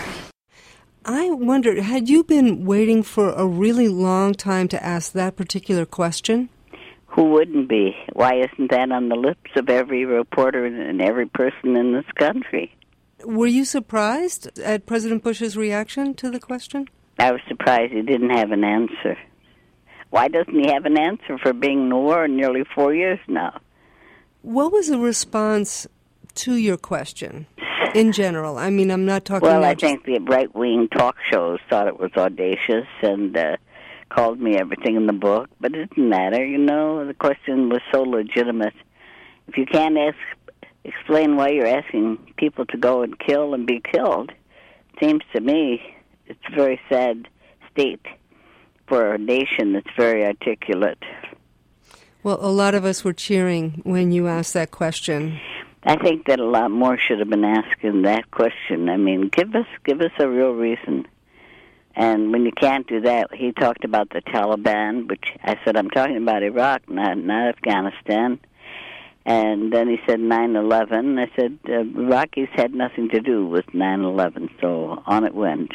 I wondered, had you been waiting for a really long time to ask that particular question? Who wouldn't be? Why isn't that on the lips of every reporter and every person in this country? Were you surprised at President Bush's reaction to the question? I was surprised he didn't have an answer. Why doesn't he have an answer for being in the war nearly four years now? What was the response to your question in general? I mean, I'm not talking Well, about I think the right-wing talk shows thought it was audacious and uh, called me everything in the book, but it didn't matter, you know. The question was so legitimate. If you can't ask, explain why you're asking people to go and kill and be killed, it seems to me it's a very sad state for a nation that's very articulate. Well, a lot of us were cheering when you asked that question. I think that a lot more should have been asked in that question. I mean, give us give us a real reason. And when you can't do that, he talked about the Taliban, which I said, I'm talking about Iraq, not, not Afghanistan. And then he said nine eleven. I said, uh, Iraqis had nothing to do with nine eleven, so on it went.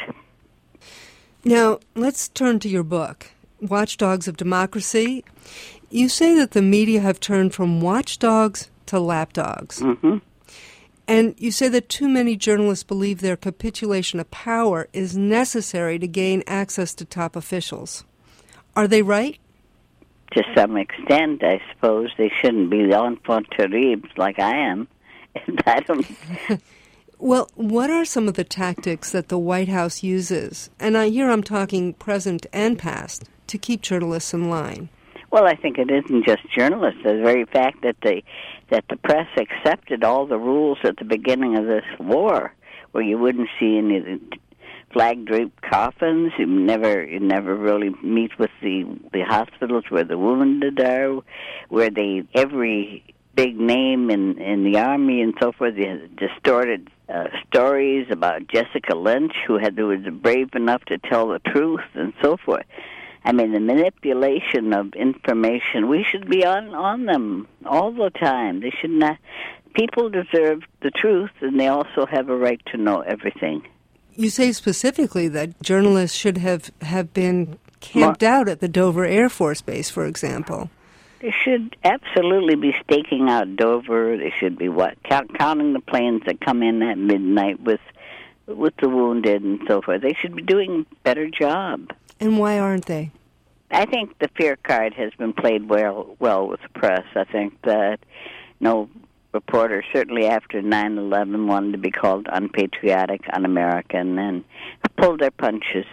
Now, let's turn to your book, Watchdogs of Democracy. You say that the media have turned from watchdogs to lapdogs. Mm-hmm. And you say that too many journalists believe their capitulation of power is necessary to gain access to top officials. Are they right? To some extent, I suppose. They shouldn't be enfant terribles like I am. I don't... Well, what are some of the tactics that the White House uses, and I here I'm talking present and past, to keep journalists in line? Well, I think it isn't just journalists. The very fact that the that the press accepted all the rules at the beginning of this war, where you wouldn't see any flag-draped coffins, you never you never really meet with the the hospitals where the wounded are, where they every big name in in the army and so forth, they had distorted uh, stories about Jessica Lynch, who had who was brave enough to tell the truth and so forth. I mean, the manipulation of information, we should be on, on them all the time. They should not. People deserve the truth, and they also have a right to know everything. You say specifically that journalists should have, have been camped More, out at the Dover Air Force Base, for example. They should absolutely be staking out Dover. They should be what count, counting the planes that come in at midnight with with the wounded and so forth. They should be doing a better job. And why aren't they? I think the fear card has been played well well with the press. I think that no reporter, certainly after nine eleven, wanted to be called unpatriotic, un-American, and pulled their punches.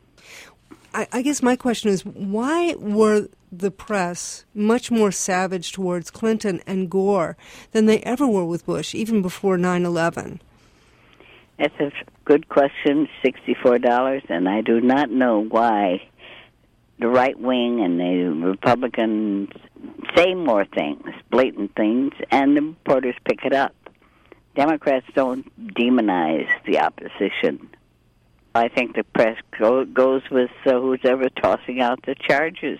I, I guess my question is, why were the press much more savage towards Clinton and Gore than they ever were with Bush, even before nine eleven? That's a good question, sixty-four dollars, and I do not know why the right wing and the Republicans say more things, blatant things, and the reporters pick it up. Democrats don't demonize the opposition. I think the press go, goes with uh, who's ever tossing out the charges.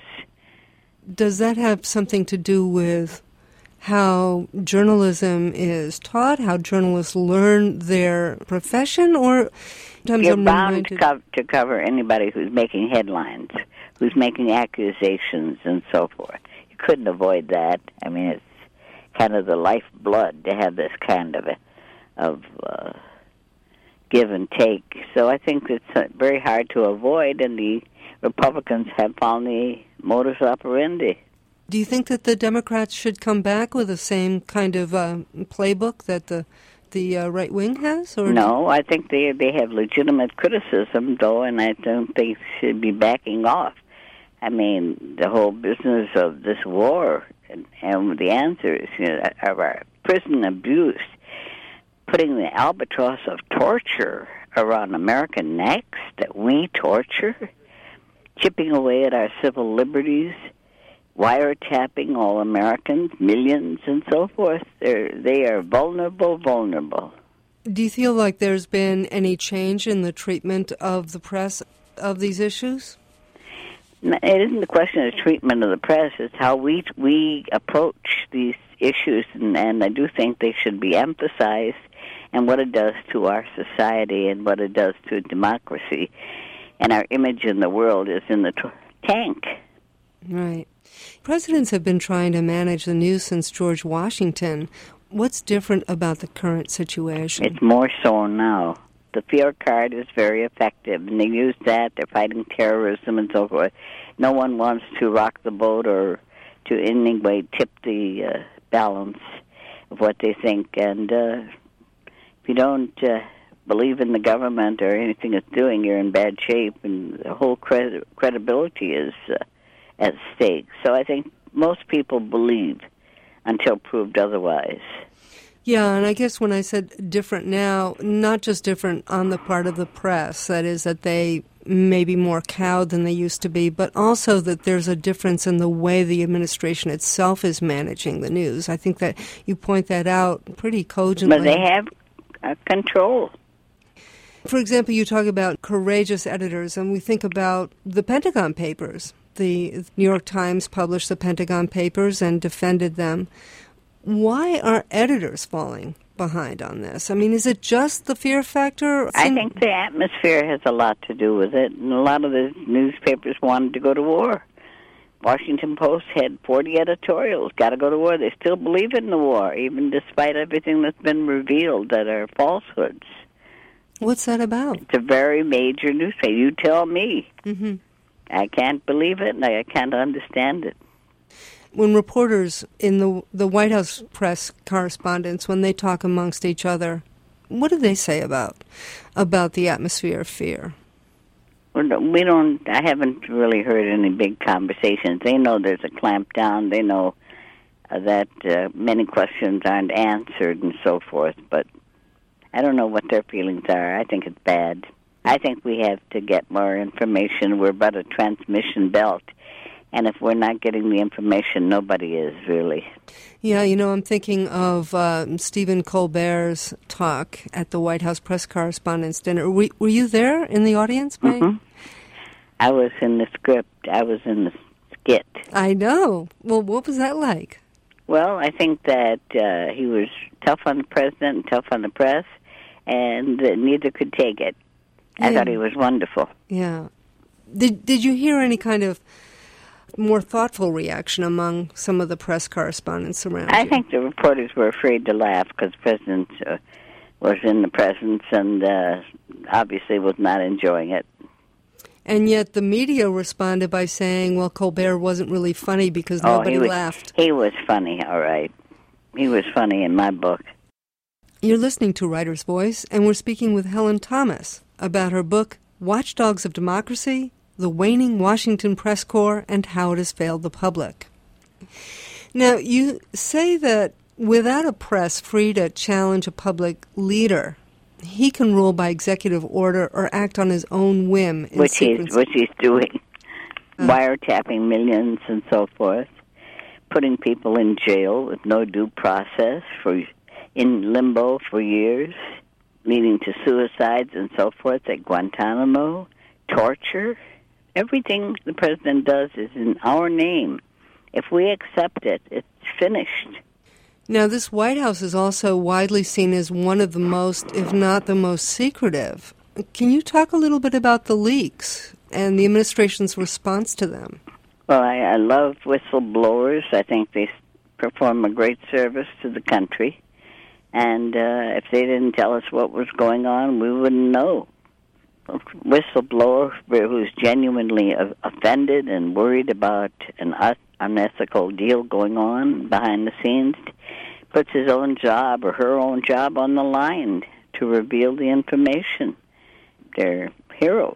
Does that have something to do with how journalism is taught, how journalists learn their profession, or sometimes you're I'm bound reminded... to, co- to cover anybody who's making headlines, who's making accusations, and so forth. You couldn't avoid that. I mean, it's kind of the lifeblood to have this kind of a, of uh, give and take. So I think it's uh, very hard to avoid, and the Republicans have found the modus operandi. Do you think that the Democrats should come back with the same kind of uh, playbook that the the uh, right wing has? Or no, I think they they have legitimate criticism, though, and I don't think they should be backing off. I mean, the whole business of this war, and, and the answer is, you know, of our prison abuse, putting the albatross of torture around American necks that we torture, chipping away at our civil liberties, wiretapping all Americans, millions, and so forth. They're, they are vulnerable, vulnerable. Do you feel like there's been any change in the treatment of the press of these issues? It isn't the question of treatment of the press. It's how we we approach these issues, and, and I do think they should be emphasized, and what it does to our society and what it does to democracy. And our image in the world is in the t- tank. Right. Presidents have been trying to manage the news since George Washington. What's different about the current situation? It's more so now. The fear card is very effective, and they use that. They're fighting terrorism and so forth. No one wants to rock the boat or to in any way tip the uh, balance of what they think. And uh, if you don't uh, believe in the government or anything it's doing, you're in bad shape, and the whole cred- credibility is uh, at stake. So I think most people believe until proved otherwise. Yeah, and I guess when I said different now, not just different on the part of the press, that is that they may be more cowed than they used to be, but also that there's a difference in the way the administration itself is managing the news. I think that you point that out pretty cogently. But they have uh, control. For example, you talk about courageous editors, and we think about the Pentagon Papers. The New York Times published the Pentagon Papers and defended them. Why are editors falling behind on this? I mean, is it just the fear factor? I think the atmosphere has a lot to do with it, and a lot of the newspapers wanted to go to war. Washington Post had forty editorials, got to go to war. They still believe in the war, even despite everything that's been revealed that are falsehoods. What's that about? It's a very major newspaper. You tell me. Mm-hmm. I can't believe it, and I can't understand it. When reporters in the the White House press correspondents, when they talk amongst each other, what do they say about about the atmosphere of fear? We don't. I haven't really heard any big conversations. They know there's a clampdown. They know uh, that uh, many questions aren't answered and so forth. But I don't know what their feelings are. I think it's bad. I think we have to get more information. We're about a transmission belt. And if we're not getting the information, nobody is, really. Yeah, you know, I'm thinking of uh, Stephen Colbert's talk at the White House Press Correspondents' Dinner. Were, were you there in the audience, May? Mm-hmm. I was in the script. I was in the skit. I know. Well, what was that like? Well, I think that uh, he was tough on the president and tough on the press, and uh, neither could take it. I yeah. thought he was wonderful. Yeah. Did Did you hear any kind of more thoughtful reaction among some of the press correspondents around I you? think the reporters were afraid to laugh because the president uh, was in the presence and uh, obviously was not enjoying it. And yet the media responded by saying, well, Colbert wasn't really funny because oh, nobody he was, laughed. He was funny, all right. He was funny in my book. You're listening to Writer's Voice, and we're speaking with Helen Thomas about her book, Watchdogs of Democracy, The Waning Washington Press Corps, and How It Has Failed the Public. Now, you say that without a press free to challenge a public leader, he can rule by executive order or act on his own whim. In which, he's, which he's doing. Uh, Wiretapping millions and so forth. Putting people in jail with no due process, for in limbo for years. leading to suicides and so forth at Guantanamo, torture. Everything the president does is in our name. If we accept it, it's finished. Now, this White House is also widely seen as one of the most, if not the most secretive. Can you talk a little bit about the leaks and the administration's response to them? Well, I, I love whistleblowers. I think they perform a great service to the country. And uh, if they didn't tell us what was going on, we wouldn't know. A whistleblower who's genuinely offended and worried about an unethical deal going on behind the scenes puts his own job or her own job on the line to reveal the information. They're heroes.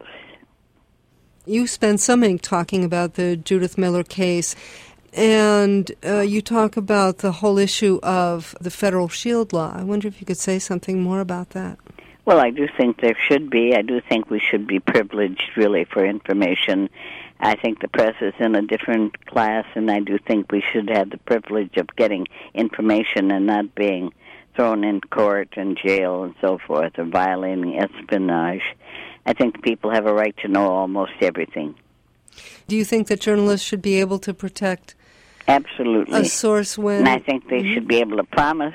You spend some ink talking about the Judith Miller case, and uh, you talk about the whole issue of the federal shield law. I wonder if you could say something more about that. Well, I do think there should be. I do think we should be privileged, really, for information. I think the press is in a different class, and I do think we should have the privilege of getting information and not being thrown in court and jail and so forth, or violating espionage. I think people have a right to know almost everything. Do you think that journalists should be able to protect Absolutely. a source when... And I think they mm-hmm. should be able to promise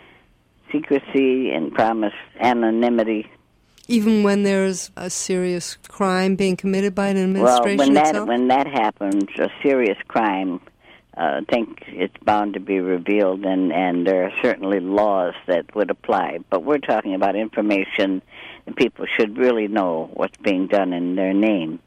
secrecy and promise anonymity. Even when there's a serious crime being committed by an administration Well, when that, itself? when that happens, a serious crime, uh, I think it's bound to be revealed, and, and there are certainly laws that would apply. But we're talking about information, and people should really know what's being done in their name.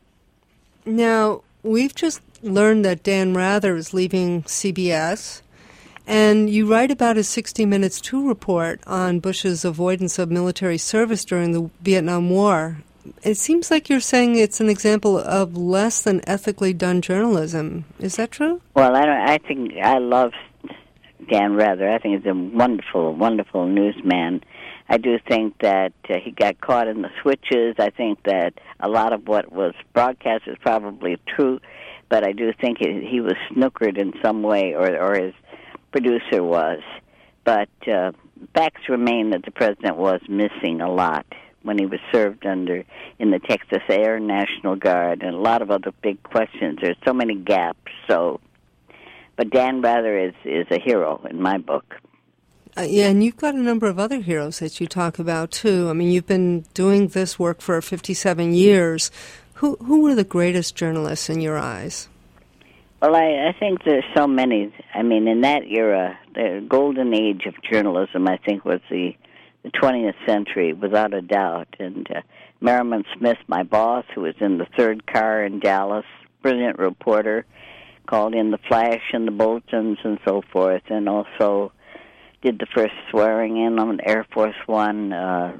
Now, we've just learned that Dan Rather is leaving C B S, and you write about his sixty minutes two report on Bush's avoidance of military service during the Vietnam War. It seems like you're saying it's an example of less than ethically done journalism. Is that true? Well, I, don't, I think I love Dan Rather. I think he's a wonderful, wonderful newsman. I do think that uh, he got caught in the switches. I think that a lot of what was broadcast is probably true, but I do think he, he was snookered in some way, or, or his producer was. But uh, facts remain that the president was missing a lot when he was served under in the Texas Air National Guard, and a lot of other big questions. There's so many gaps. So, but Dan Rather is, is a hero in my book. Uh, yeah, and you've got a number of other heroes that you talk about, too. I mean, you've been doing this work for fifty-seven years. Who who were the greatest journalists in your eyes? Well, I, I think there's so many. I mean, in that era, the golden age of journalism, I think, was the, the twentieth century, without a doubt. And uh, Merriman Smith, my boss, who was in the third car in Dallas, brilliant reporter, called in the flash and the bulletins and so forth, and also did the first swearing in on Air Force One uh,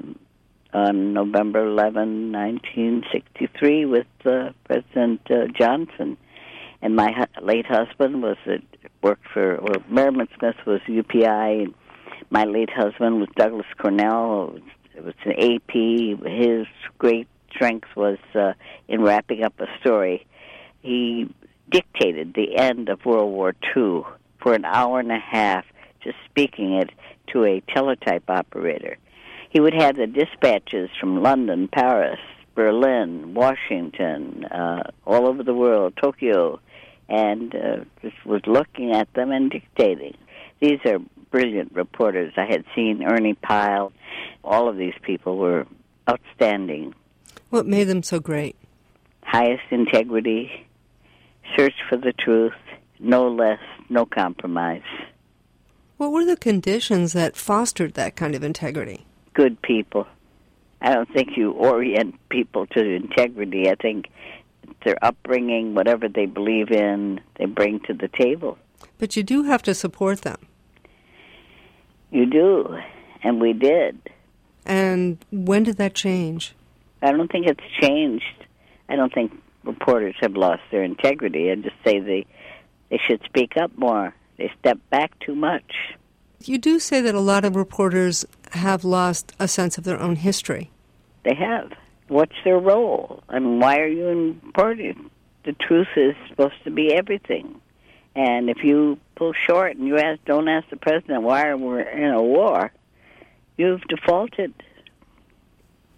on November eleventh, nineteen sixty-three, with uh, President uh, Johnson. And my hu- late husband was uh, worked for well, Merriman Smith was U P I, and my late husband was Douglas Cornell. It was, it was an A P. His great strength was uh, in wrapping up a story. He dictated the end of World War Two for an hour and a half, just speaking it to a teletype operator. He would have the dispatches from London, Paris, Berlin, Washington, uh, all over the world, Tokyo, and uh, just was looking at them and dictating. These are brilliant reporters. I had seen Ernie Pyle. All of these people were outstanding. What made them so great? Highest integrity, search for the truth, no less, no compromise. What were the conditions that fostered that kind of integrity? Good people. I don't think you orient people to integrity. I think their upbringing, whatever they believe in, they bring to the table. But you do have to support them. You do, and we did. And when did that change? I don't think it's changed. I don't think reporters have lost their integrity. I just say they, they should speak up more. They step back too much. You do say that a lot of reporters have lost a sense of their own history. They have. What's their role? I mean, why are you in party? The truth is supposed to be everything. And if you pull short and you ask, don't ask the president why we're in a war, you've defaulted.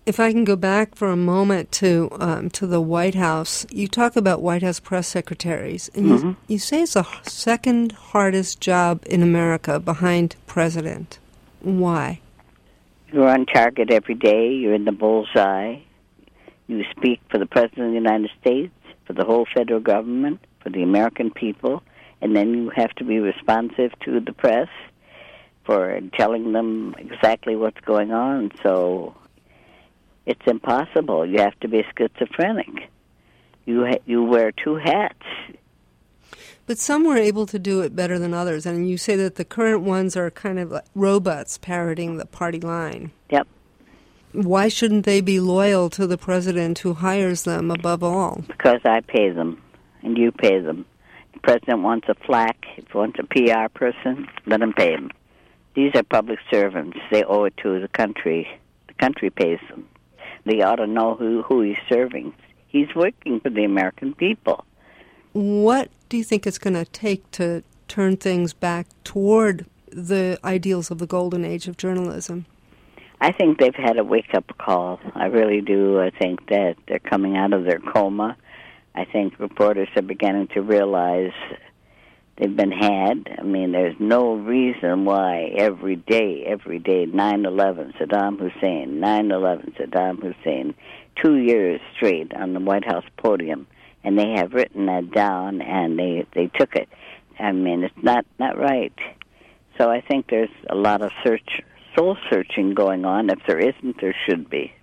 If I can go back for a moment to um, to the White House, you talk about White House press secretaries, and mm-hmm. you, you say it's the second hardest job in America behind president. Why? You're on target every day. You're in the bullseye. You speak for the President of the United States, for the whole federal government, for the American people, and then you have to be responsive to the press for telling them exactly what's going on. So it's impossible. You have to be schizophrenic. You ha- you wear two hats. But some were able to do it better than others, and you say that the current ones are kind of like robots parroting the party line. Yep. Why shouldn't they be loyal to the president who hires them above all? Because I pay them, and you pay them. The president wants a flack, if he wants a P R person, let him pay him. These are public servants. They owe it to the country. The country pays them. They ought to know who, who he's serving. He's working for the American people. What do you think it's going to take to turn things back toward the ideals of the golden age of journalism? I think they've had a wake-up call. I really do. I think that they're coming out of their coma. I think reporters are beginning to realize they've been had. I mean, there's no reason why every day, every day, nine eleven, Saddam Hussein, nine eleven, Saddam Hussein, two years straight on the White House podium, and they have written that down, and they, they took it. I mean, it's not, not right. So I think there's a lot of search, soul-searching going on. If there isn't, there should be.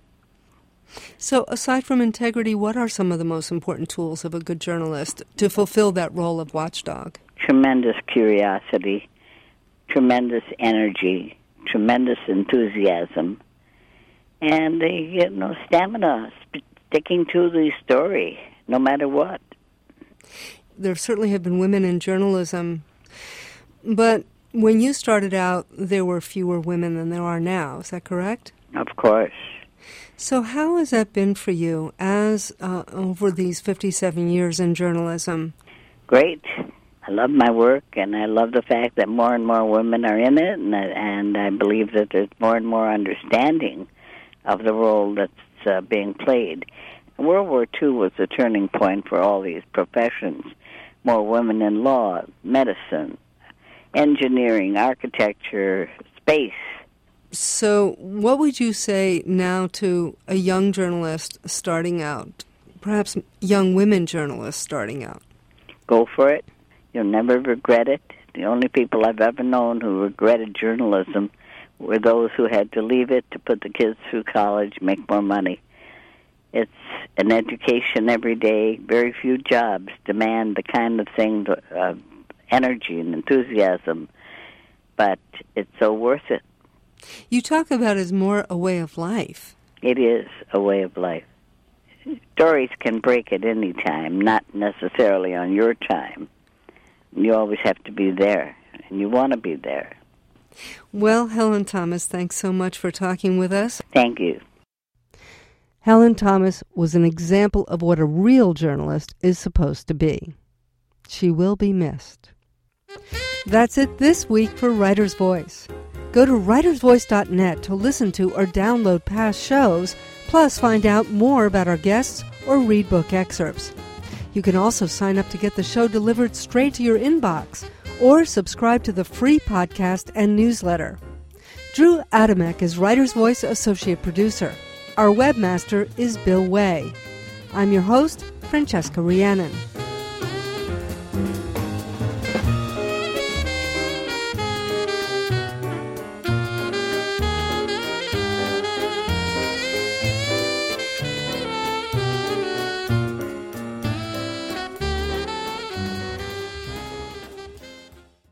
So aside from integrity, what are some of the most important tools of a good journalist to fulfill that role of watchdog? Tremendous curiosity, tremendous energy, tremendous enthusiasm, and the you know stamina, sticking to the story, no matter what. There certainly have been women in journalism, but when you started out, there were fewer women than there are now. Is that correct? Of course. So how has that been for you as uh, over these fifty-seven years in journalism? Great. I love my work, and I love the fact that more and more women are in it, and, and I believe that there's more and more understanding of the role that's uh, being played. World War Two was a turning point for all these professions. More women in law, medicine, engineering, architecture, space. So what would you say now to a young journalist starting out, perhaps young women journalists starting out? Go for it. You'll never regret it. The only people I've ever known who regretted journalism were those who had to leave it to put the kids through college, make more money. It's an education every day. Very few jobs demand the kind of thing, uh, energy and enthusiasm, but it's so worth it. You talk about it as more a way of life. It is a way of life. Stories can break at any time, not necessarily on your time. You always have to be there, and you want to be there. Well, Helen Thomas, thanks so much for talking with us. Thank you. Helen Thomas was an example of what a real journalist is supposed to be. She will be missed. That's it this week for Writer's Voice. Go to writers voice dot net to listen to or download past shows, plus find out more about our guests or read book excerpts. You can also sign up to get the show delivered straight to your inbox or subscribe to the free podcast and newsletter. Drew Adamek is Writer's Voice Associate Producer. Our webmaster is Bill Way. I'm your host, Francesca Rhiannon.